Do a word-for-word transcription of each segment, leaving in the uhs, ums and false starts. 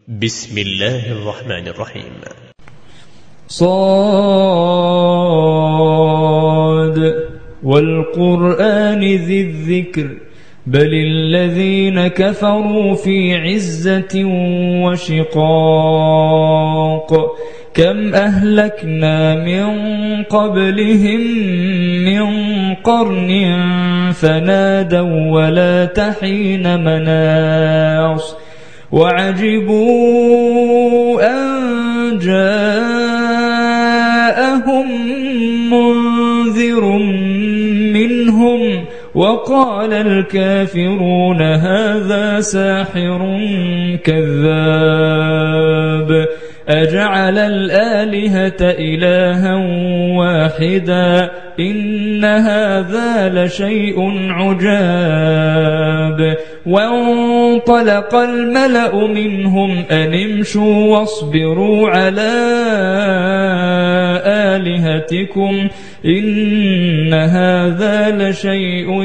بسم الله الرحمن الرحيم. صاد والقرآن ذي الذكر بل الذين كفروا في عزة وشقاق كم أهلكنا من قبلهم من قرن فنادوا ولا تحين مناص وعجبوا أن جاءهم منذر منهم وقال الكافرون هذا ساحر كذاب أجعل الآلهة إلها واحدا إن هذا لشيء عجاب وانطلق الملأ منهم أن امشوا واصبروا على آلهتكم إن هذا لشيء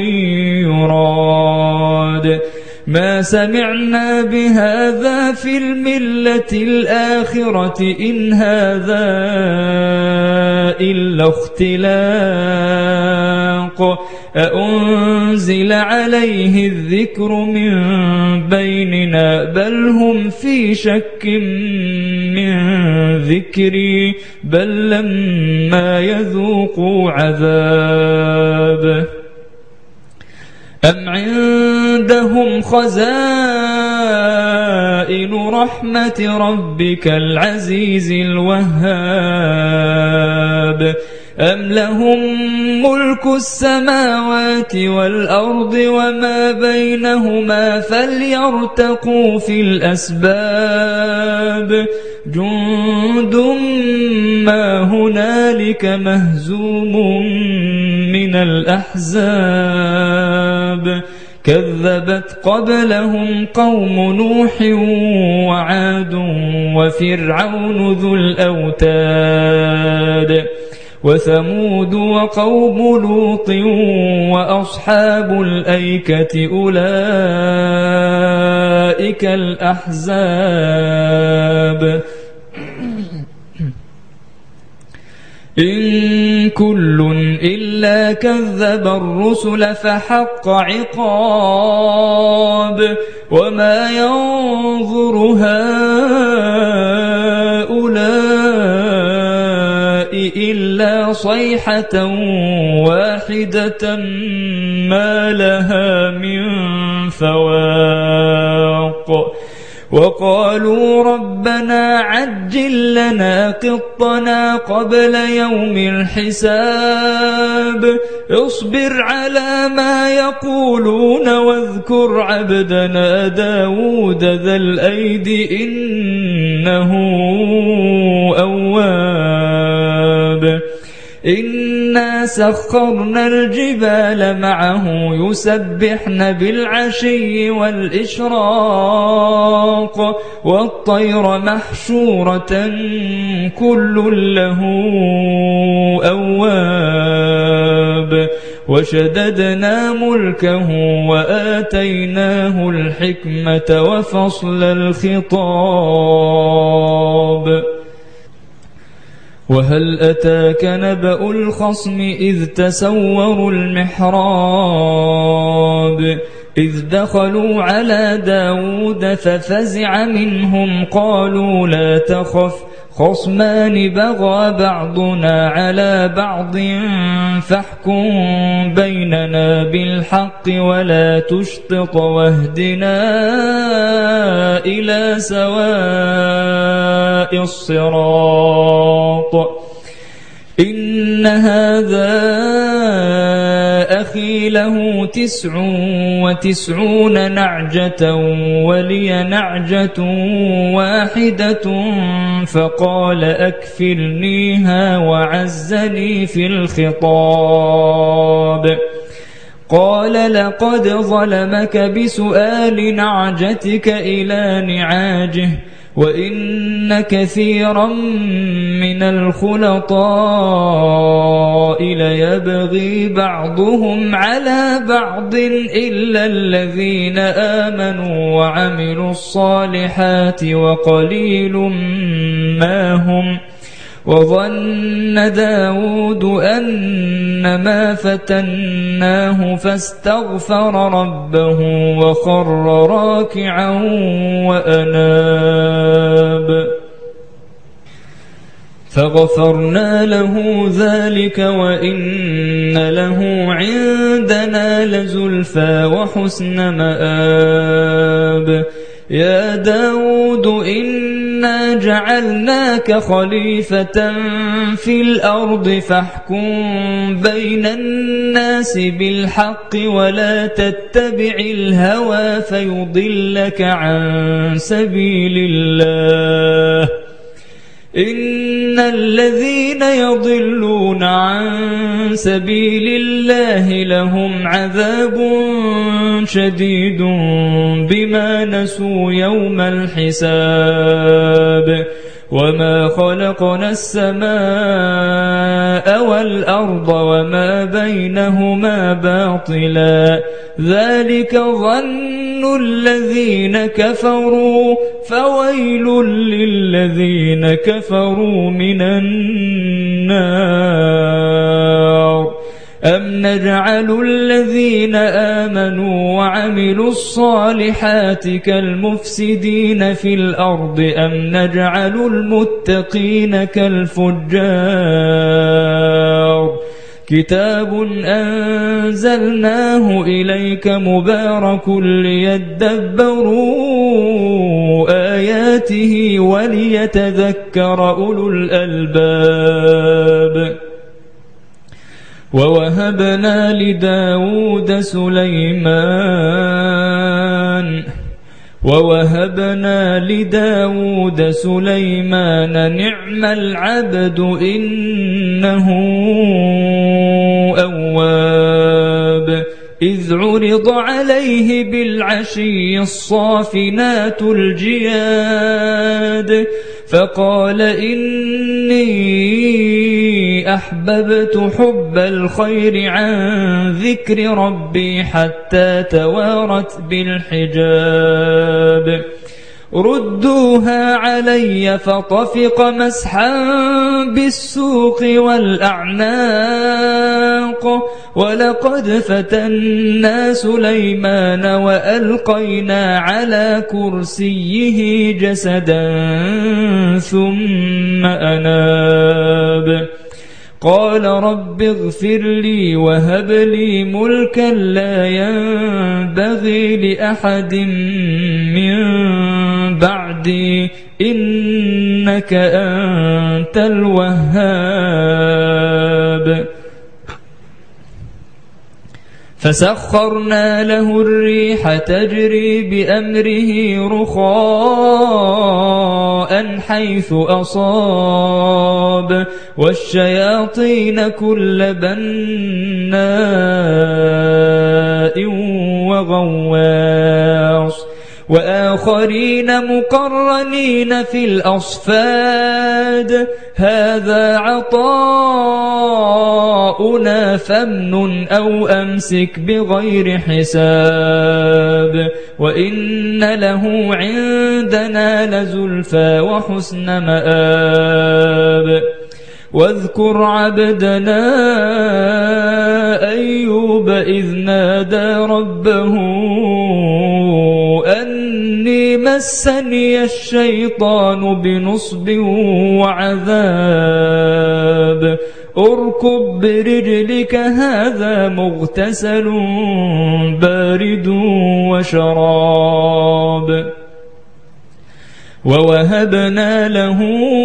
يراد ما سمعنا بهذا في الملة الآخرة إن هذا إلا اختلاق أأنزل عليه الذكر من بيننا بل هم في شك من ذكري بل لما يذوقوا عذاب أم عندهم خزائن رحمة ربك العزيز الوهاب أم لهم ملك السماوات والأرض وما بينهما فليرتقوا في الأسباب جند ما هنالك مهزوم من الأحزاب كذبت قبلهم قوم نوح وعاد وفرعون ذو الأوتاد وثمود وقوم لوط وأصحاب الأيكة أولئك الأحزاب إن كل إلا كذب الرسل فحق عقاب وما ينظر هؤلاء إلا صيحة واحدة ما لها من فواق وقالوا ربنا عجل لنا قطنا قبل يوم الحساب اصبر على ما يقولون واذكر عبدنا داود ذا الأيد إنه أواب إنا سخرنا الجبال معه يسبحن بالعشي والإشراق والطير محشورة كل له أواب وشددنا ملكه وآتيناه الحكمة وفصل الخطاب وهل أتاك نبأ الخصم إذ تسوروا المحراب إذ دخلوا على داود ففزع منهم قالوا لا تخف خصمان بغى بعضنا على بعض فاحكم بيننا بالحق ولا تشطط واهدنا إلى سواء الصراط إن هذا أخي له تسع وتسعون نعجة ولي نعجة واحدة فقال أكفلنيها وعزني في الخطاب قال لقد ظلمك بسؤال نعجتك إلى نعاجه وإن كثيرا من الخلطاء ليبغي بعضهم على بعض إلا الذين آمنوا وعملوا الصالحات وقليل ما هم. وظن داود أنما فتناه فاستغفر ربه وخر راكعا وأناب فغفرنا له ذلك وإن له عندنا لزلفى وحسن مآب. يا داود إنا جعلناك خليفة في الأرض فاحكم بين الناس بالحق ولا تتبع الهوى فيضلك عن سبيل الله. إن الذين يضلون عن سبيل الله لهم عذاب شديد بما نسوا يوم الحساب. وما خلقنا السماء والأرض وما بينهما باطلا ذلك ظن الذين كفروا فويل للذين كفروا من النار. أم نجعل الذين آمنوا وعملوا الصالحات كالمفسدين في الأرض أم نجعل المتقين كالفجار. كتاب أنزلناه إليك مبارك ليدبروا آياته وليتذكر أولو الألباب. ووهبنا لداود سليمان ووهبنا لداود سليمان نعم العبد إنه أواب. إذ عرض عليه بالعشي الصافنات الجياد فقال إني أحببت حب الخير عن ذكر ربي حتى توارت بالحجاب. ردوها علي فطفق مسحا بالسوق والأعناق. ولقد فتنا سليمان وألقينا على كرسيه جسدا ثم أناب. قال رب اغفر لي وهب لي ملكا لا ينبغي لأحد من بعدي إنك أنت الوهاب. فسخرنا له الريح تجري بأمره رخاء حيث أصاب والشياطين كل بناء وغواص وآخرين مقرنين في الأصفاد. هذا عطاؤنا فامنن أو أمسك بغير حساب. وإن له عندنا لزلفى وحسن مآب. واذكر عبدنا أيوب إذ نادى ربه أني مسني الشيطان بنصب وعذاب. اركب برجلك هذا مغتسل بارد وشراب. ووهبنا له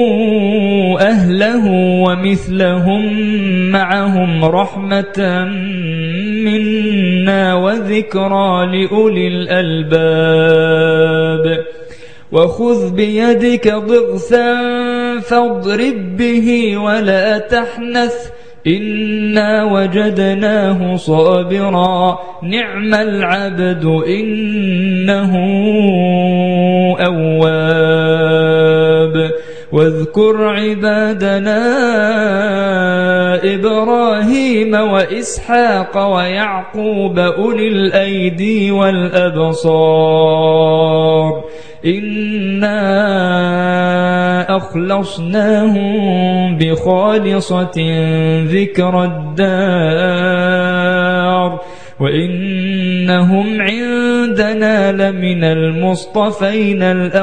أهله ومثلهم معهم رحمة منا وذكرى لأولي الألباب. وخذ بيدك ضغثا فاضرب به ولا تحنث إنا وجدناه صابرا نعم العبد إنه أواب. واذكر عبادنا إبراهيم وإسحاق ويعقوب أولي الأيدي والأبصار إنا أخلصناهم بخالصة ذكر الدار وإنهم عندنا لمن المصطفين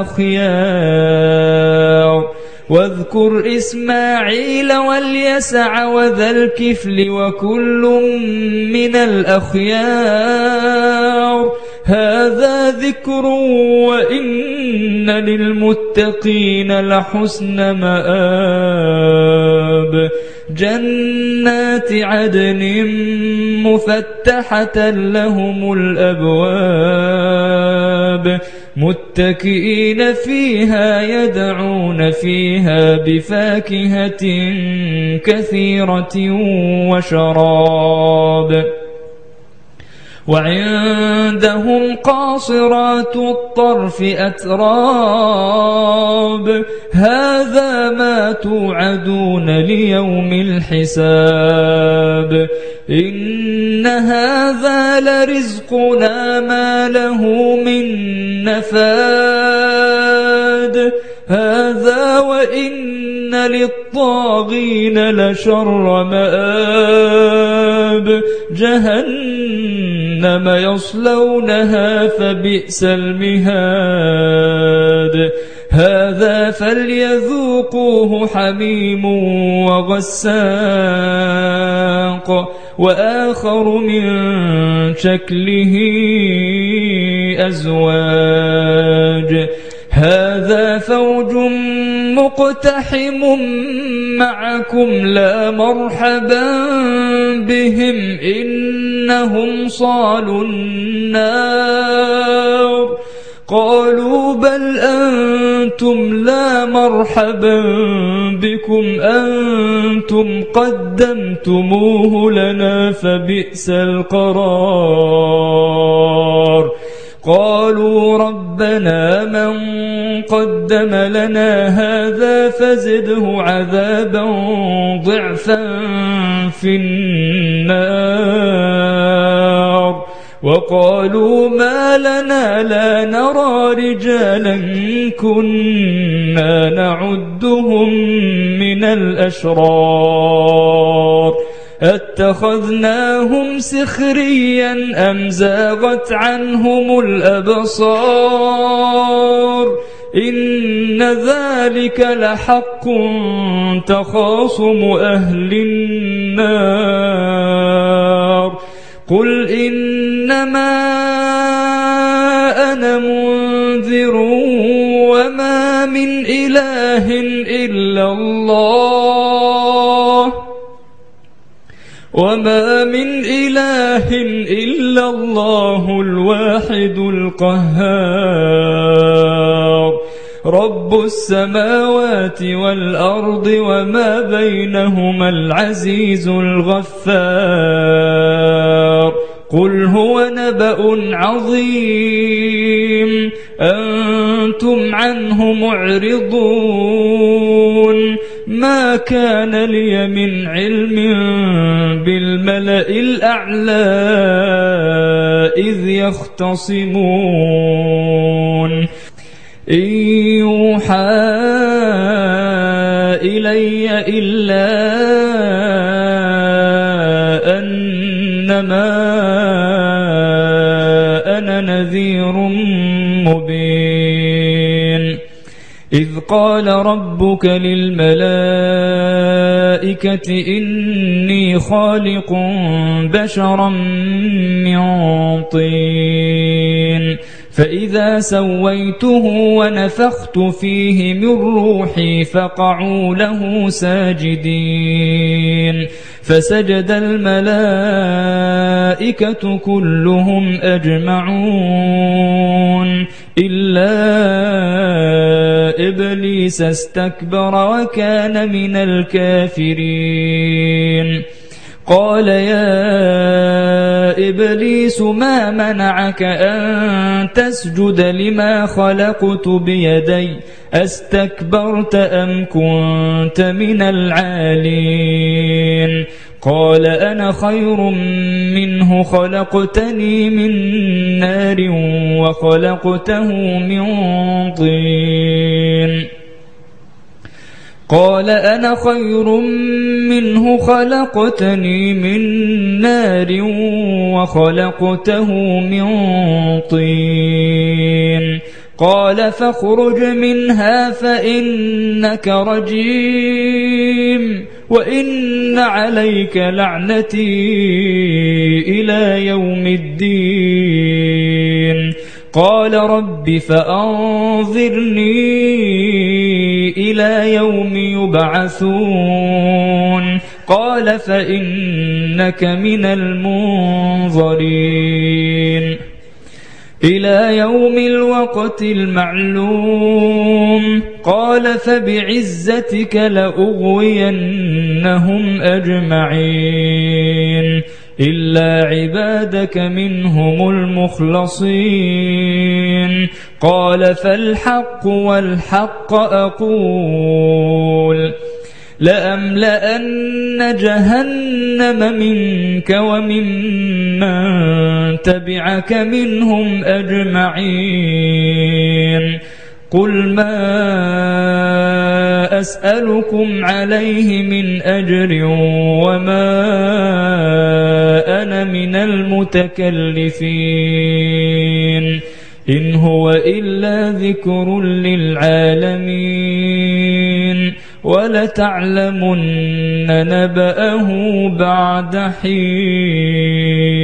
الأخيار واذكر إسماعيل واليسع وذا الكفل وكل من الأخيار هذا ذكر وإن للمتقين لحسن مآب جنات عدن مفتحة لهم الأبواب متكئين فيها يدعون فيها بفاكهة كثيرة وشراب وعندهم قاصرات الطرف أتراب هذا ما توعدون ليوم الحساب إن هذا لرزقنا ما له من نفاد هذا وإن للطاغين لشر مآب جهنم يصلونها فبئس المهاد هذا فليذوقوه حميم وغساق وآخر من شكله أزواج هذا فوج مقتحم معكم لا مرحبا بهم إنهم صالوا النار قالوا بل أنتم لا مرحبا بكم أنتم قدمتموه لنا فبئس القرار قالوا ربنا من قدم لنا هذا فزده عذابا ضعفا في النار وقالوا ما لنا لا نرى رجالا كنا نعدهم من الأشرار اتخذناهم سخريا أم زاغت عنهم الأبصار إن ذلك لحق تخاصم أهل النار قل إنما أنا منذر وما من إله إلا الله وما من إله إلا الله الواحد القهار رب السماوات والأرض وما بينهما العزيز الغفار قل هو نبأ عظيم أنتم عنه معرضون ما كان لي من علم بالملأ الأعلى إذ يختصمون إن يوحى إلي إلا أنما أنا نذير مبين إذ قال ربك للملائكة إني خالق بشرا من طين فإذا سويته ونفخت فيه من روحي فقعوا له ساجدين فسجد الملائكة كلهم أجمعون إلا إبليس استكبر وكان من الكافرين قال يا إبليس ما منعك أن تسجد لما خلقت بيدي أستكبرت أم كنت من العالين قال أنا خير منه خلقتني من نار وخلقته من طين قال أنا خير منه خلقتني من نار وخلقته من طين قال فاخرج منها فإنك رجيم وإن عليك لعنتي إلى يوم الدين قال رب فأنظرني إلى يوم يبعثون قال فإنك من المنظرين إلى يوم الوقت المعلوم قال فبعزتك لأغوينهم أجمعين إلا عبادك منهم المخلصين قال فالحق والحق أقول لأملأن جهنم منك وممن تبعك منهم أجمعين قل ما أسألكم عليه من أجر وما أنا من المتكلفين إن هو إلا ذكر للعالمين ولتعلمن نبأه بعد حين.